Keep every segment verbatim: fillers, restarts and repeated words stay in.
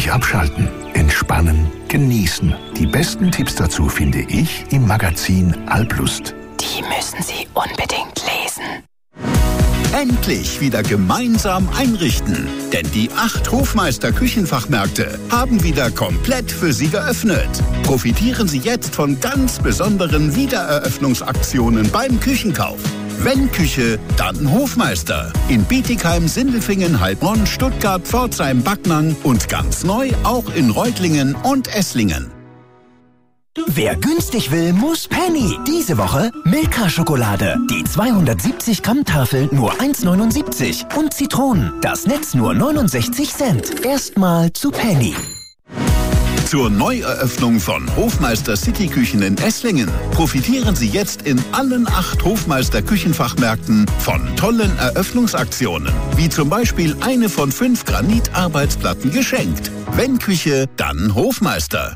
Nicht abschalten, entspannen, genießen. Die besten Tipps dazu finde ich im Magazin Alplust. Die müssen Sie unbedingt lesen. Endlich wieder gemeinsam einrichten. Denn die acht Hofmeister Küchenfachmärkte haben wieder komplett für Sie geöffnet. Profitieren Sie jetzt von ganz besonderen Wiedereröffnungsaktionen beim Küchenkauf. Wenn Küche, dann Hofmeister. In Bietigheim, Sindelfingen, Heilbronn, Stuttgart, Pforzheim, Backnang und ganz neu auch in Reutlingen und Esslingen. Wer günstig will, muss Penny. Diese Woche Milka-Schokolade. Die zweihundertsiebzig Gramm Tafel nur eins neunundsiebzig. Und Zitronen. Das Netz nur neunundsechzig Cent. Erstmal zu Penny. Zur Neueröffnung von Hofmeister Cityküchen in Esslingen profitieren Sie jetzt in allen acht Hofmeister Küchenfachmärkten von tollen Eröffnungsaktionen. Wie zum Beispiel eine von fünf Granitarbeitsplatten geschenkt. Wenn Küche, dann Hofmeister.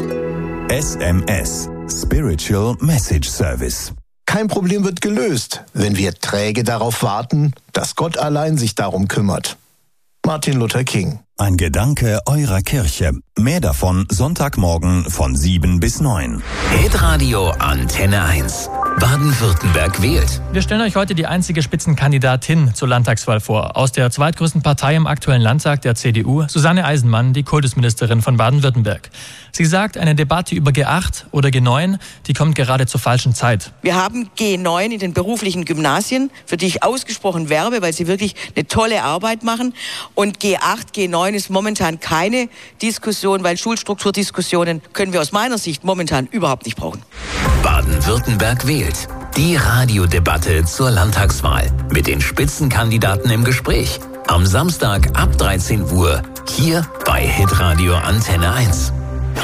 S M S Spiritual Message Service. Kein Problem wird gelöst, wenn wir träge darauf warten, dass Gott allein sich darum kümmert. Martin Luther King. Ein Gedanke eurer Kirche. Mehr davon Sonntagmorgen von sieben bis neun. Hitradio Antenne eins. Baden-Württemberg wählt. Wir stellen euch heute die einzige Spitzenkandidatin zur Landtagswahl vor. Aus der zweitgrößten Partei im aktuellen Landtag, der C D U, Susanne Eisenmann, die Kultusministerin von Baden-Württemberg. Sie sagt, eine Debatte über G acht oder G neun, die kommt gerade zur falschen Zeit. Wir haben G neun in den beruflichen Gymnasien, für die ich ausgesprochen werbe, weil sie wirklich eine tolle Arbeit machen. Und G acht, G neun ist momentan keine Diskussion, weil Schulstrukturdiskussionen können wir aus meiner Sicht momentan überhaupt nicht brauchen. Baden-Württemberg wählt. Die Radiodebatte zur Landtagswahl mit den Spitzenkandidaten im Gespräch. Am Samstag ab dreizehn Uhr hier bei Hitradio Antenne eins.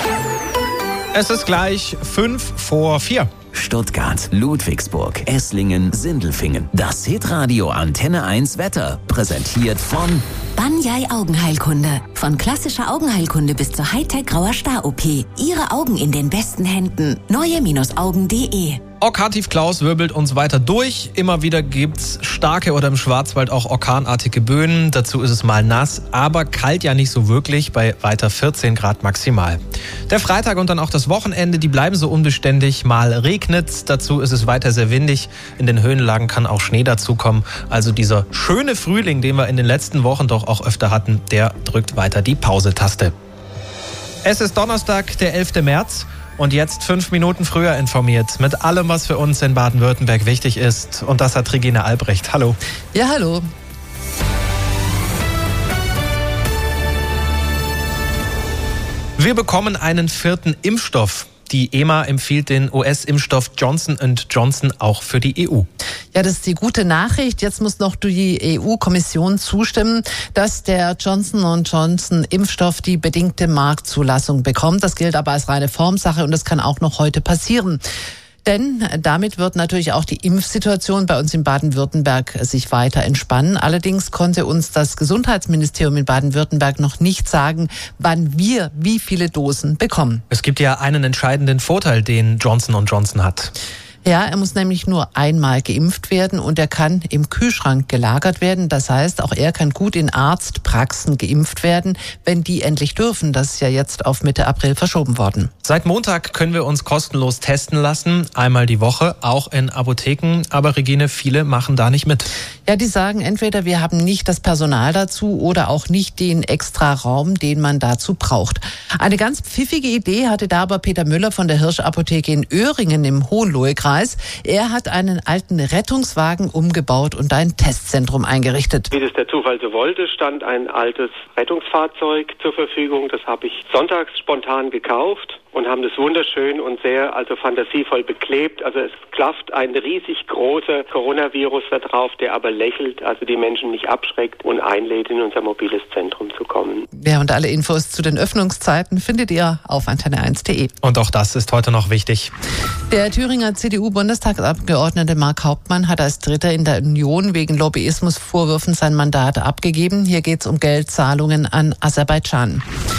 Es ist gleich fünf vor vier. Stuttgart, Ludwigsburg, Esslingen, Sindelfingen. Das Hitradio Antenne eins Wetter präsentiert von Banyai Augenheilkunde. Von klassischer Augenheilkunde bis zur Hightech grauer Star-O P. Ihre Augen in den besten Händen. neue Augen punkt de. Orkantief Klaus wirbelt uns weiter durch. Immer wieder gibt's starke oder im Schwarzwald auch orkanartige Böen. Dazu ist es mal nass, aber kalt ja nicht so wirklich, bei weiter vierzehn Grad maximal. Der Freitag und dann auch das Wochenende, die bleiben so unbeständig. Mal regnet's, dazu ist es weiter sehr windig. In den Höhenlagen kann auch Schnee dazukommen. Also dieser schöne Frühling, den wir in den letzten Wochen doch auch öfter hatten, der drückt weiter die Pause-Taste. Es ist Donnerstag, der elfter März. Und jetzt fünf Minuten früher informiert mit allem, was für uns in Baden-Württemberg wichtig ist. Und das hat Regina Albrecht. Hallo. Ja, hallo. Wir bekommen einen vierten Impfstoff. Die E M A empfiehlt den U S-Impfstoff Johnson und Johnson auch für die E U. Ja, das ist die gute Nachricht. Jetzt muss noch die E U-Kommission zustimmen, dass der Johnson und Johnson-Impfstoff die bedingte Marktzulassung bekommt. Das gilt aber als reine Formsache und das kann auch noch heute passieren. Denn damit wird natürlich auch die Impfsituation bei uns in Baden-Württemberg sich weiter entspannen. Allerdings konnte uns das Gesundheitsministerium in Baden-Württemberg noch nicht sagen, wann wir wie viele Dosen bekommen. Es gibt ja einen entscheidenden Vorteil, den Johnson und Johnson hat. Ja, er muss nämlich nur einmal geimpft werden und er kann im Kühlschrank gelagert werden. Das heißt, auch er kann gut in Arztpraxen geimpft werden, wenn die endlich dürfen. Das ist ja jetzt auf Mitte April verschoben worden. Seit Montag können wir uns kostenlos testen lassen, einmal die Woche, auch in Apotheken. Aber Regine, viele machen da nicht mit. Ja, die sagen entweder, wir haben nicht das Personal dazu oder auch nicht den extra Raum, den man dazu braucht. Eine ganz pfiffige Idee hatte da aber Peter Müller von der Hirschapotheke in Öhringen im Hohenlohe-Kreis. Er hat einen alten Rettungswagen umgebaut und ein Testzentrum eingerichtet. Wie das der Zufall so wollte, stand ein altes Rettungsfahrzeug zur Verfügung. Das habe ich sonntags spontan gekauft und haben das wunderschön und sehr also fantasievoll beklebt. Also es klafft ein riesig großer Coronavirus da drauf, der aber lächelt, also die Menschen nicht abschreckt und einlädt, in unser mobiles Zentrum zu kommen. Ja, und alle Infos zu den Öffnungszeiten findet ihr auf antenne eins punkt de. Und auch das ist heute noch wichtig. Der Thüringer C D U-Bundestagsabgeordnete Mark Hauptmann hat als Dritter in der Union wegen Lobbyismusvorwürfen sein Mandat abgegeben. Hier geht es um Geldzahlungen an Aserbaidschan.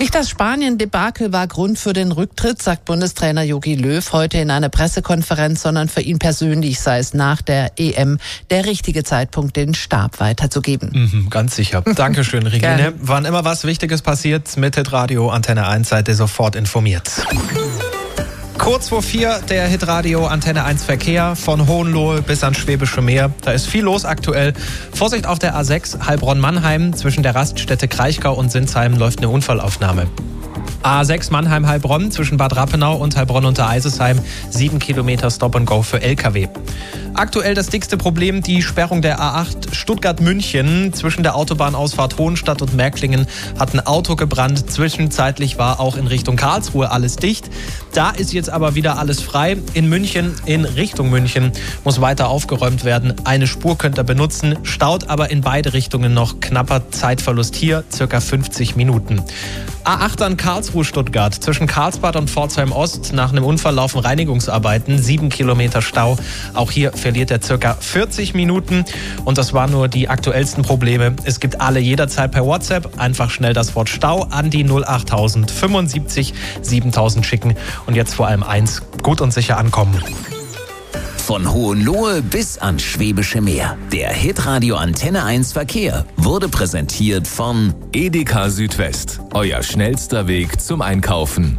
Nicht das Spanien-Debakel war Grund für den Rücktritt, sagt Bundestrainer Jogi Löw heute in einer Pressekonferenz, sondern für ihn persönlich sei es nach der E M der richtige Zeitpunkt, den Stab weiterzugeben. Mhm, ganz sicher. Dankeschön, Regine. Wann immer was Wichtiges passiert, mit Hitradio Antenne eins seid ihr sofort informiert. Kurz vor vier der Hitradio Antenne eins Verkehr von Hohenlohe bis ans Schwäbische Meer. Da ist viel los aktuell. Vorsicht auf der A sechs Heilbronn-Mannheim. Zwischen der Raststätte Kraichgau und Sinsheim läuft eine Unfallaufnahme. A sechs Mannheim-Heilbronn zwischen Bad Rappenau und Heilbronn unter Eisesheim. Sieben Kilometer Stop-and-Go für L K W. Aktuell das dickste Problem, die Sperrung der A acht Stuttgart-München. Zwischen der Autobahnausfahrt Hohenstadt und Märklingen hat ein Auto gebrannt. Zwischenzeitlich war auch in Richtung Karlsruhe alles dicht. Da ist jetzt aber wieder alles frei. In München, in Richtung München, muss weiter aufgeräumt werden. Eine Spur könnt ihr benutzen, staut aber in beide Richtungen noch. Knapper Zeitverlust hier, circa fünfzig Minuten. A acht an Karlsruhe-Stuttgart. Zwischen Karlsbad und Pforzheim Ost nach einem Unfall laufen Reinigungsarbeiten. Sieben Kilometer Stau. Auch hier verliert er circa vierzig Minuten. Und das waren nur die aktuellsten Probleme. Es gibt alle jederzeit per WhatsApp. Einfach schnell das Wort Stau an die null achttausend fünfundsiebzig siebentausend schicken. Und jetzt vor allem eins, gut und sicher ankommen. Von Hohenlohe bis ans Schwäbische Meer. Der Hitradio Antenne eins Verkehr wurde präsentiert von Edeka Südwest. Euer schnellster Weg zum Einkaufen.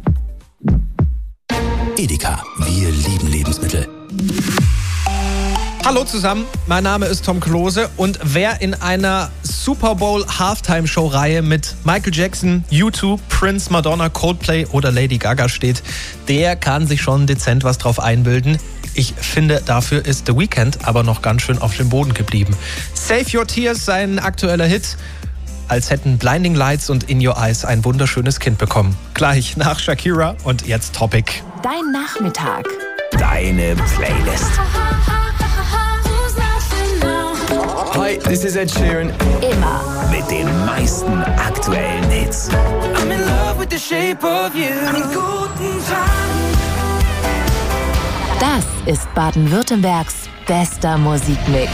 Edeka, wir lieben Lebensmittel. Hallo zusammen, mein Name ist Tom Klose und wer in einer Super Bowl Halftime-Show-Reihe mit Michael Jackson, U zwei, Prince, Madonna, Coldplay oder Lady Gaga steht, der kann sich schon dezent was drauf einbilden. Ich finde, dafür ist The Weeknd aber noch ganz schön auf dem Boden geblieben. Save Your Tears, sein aktueller Hit. Als hätten Blinding Lights und In Your Eyes ein wunderschönes Kind bekommen. Gleich nach Shakira und jetzt Topic. Dein Nachmittag. Deine Playlist. Hi, this is Ed Sheeran. Immer mit den meisten aktuellen Hits. I'm in love with the shape of you. Guten Tag. Das ist Baden-Württembergs bester Musikmix.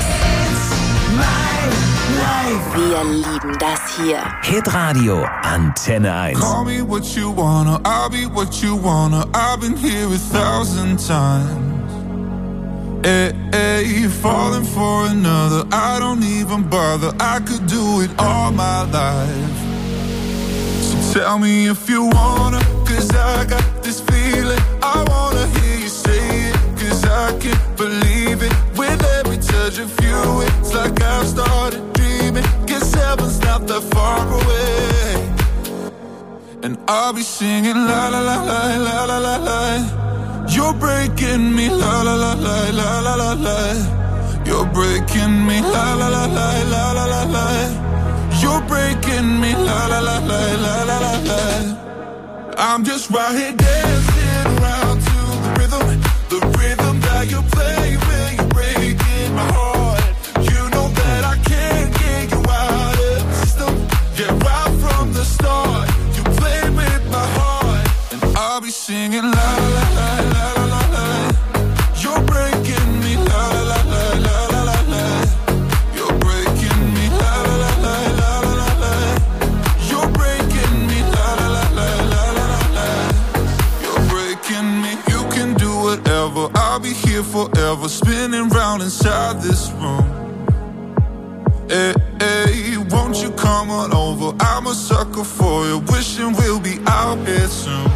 Wir lieben das hier. Hitradio Antenne eins. Call me what you wanna, I'll be what you wanna. I've been here a thousand times. Hey, hey, falling for another, I don't even bother. I could do it all my life. So tell me if you wanna, cause I got this feeling. I wanna hear you say it, cause I can't believe it. With every touch of you, it's like I've started dreaming. Guess heaven's not that far away. And I'll be singing la la la la la la la la. You're breaking me, la la la la la la la la. You're breaking me, la la la la la la la la. You're breaking me, la la la la la la la la. I'm just right here dancing around to the rhythm, the rhythm that you play when you're breaking my heart. You know that I can't get you out of the system. Yeah, right from the start, you play with my heart, and I'll be singing la la la la la la la. You're breaking me, la la la la la la la. You're breaking me, la la la la la la la. You're breaking me, la la la la la la la. You're breaking me. You can do whatever. I'll be here forever, spinning round inside this room. Hey, hey, won't you come on over? I'm a sucker for you, wishing we'll be out here soon.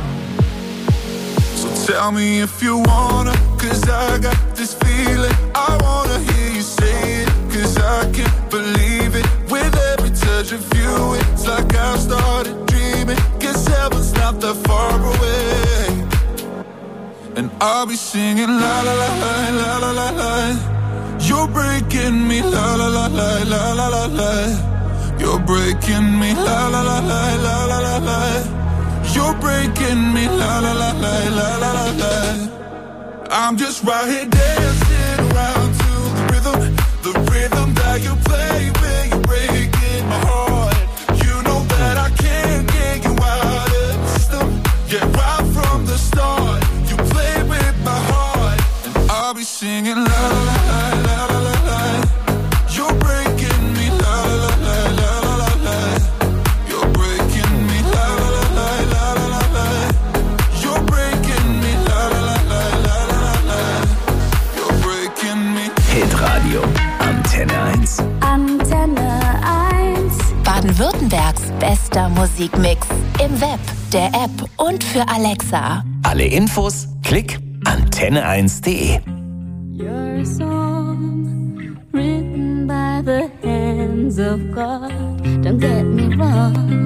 So tell me if you wanna, cause I got this feeling. I wanna hear you say it, cause I can't believe it. With every touch of you, it's like I've started dreaming. Guess heaven's not that far away. And I'll be singing la la la la la la la la. You're breaking me, la la la la la la la la. You're breaking me, la la la la la la la la. You're breaking me, la la la la la la la la. I'm just right here dancing around to the rhythm, the rhythm that you play when you're breaking my heart. You know that I can't get you out of the system. Yeah, right from the start, you play with my heart, and I'll be singing la la la la la la la. You're breaking me, la la la la la la la. You're breaking me, la la. Unser Musikmix im Web, der App und für Alexa. Alle Infos, klick antenne eins punkt de. Your song, written by the hands of God. Don't get me wrong.